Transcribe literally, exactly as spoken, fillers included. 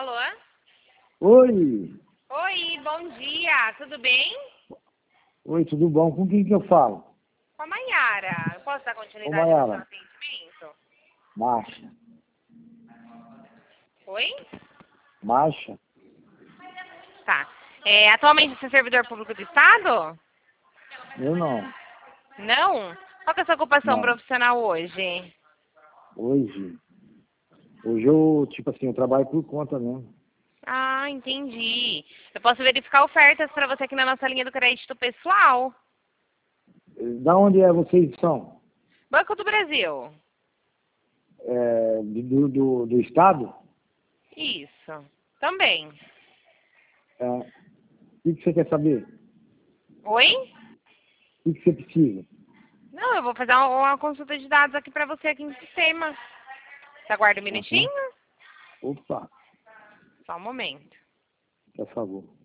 Alô? Oi! Oi, bom dia, tudo bem? Oi, tudo bom? Com quem que eu falo? Com a Maiara. Eu posso dar Ô, continuidade no seu Maiara. atendimento? Marcha. Oi? Marcha? Tá. É, atualmente você é servidor público do Estado? Eu não. Não? Qual que é a sua ocupação Não. profissional hoje? Hoje. Hoje eu, tipo assim, eu trabalho por conta mesmo. Ah, entendi. Eu posso verificar ofertas para você aqui na nossa linha do crédito pessoal. Da onde é vocês são? Banco do Brasil. É, do, do, do estado? Isso. Também. É. O que, que você quer saber? Oi? O que, que você precisa? Não, eu vou fazer uma, uma consulta de dados aqui para você aqui no sistema. Você aguarda um Aham. minutinho? Opa, Só um momento. por favor.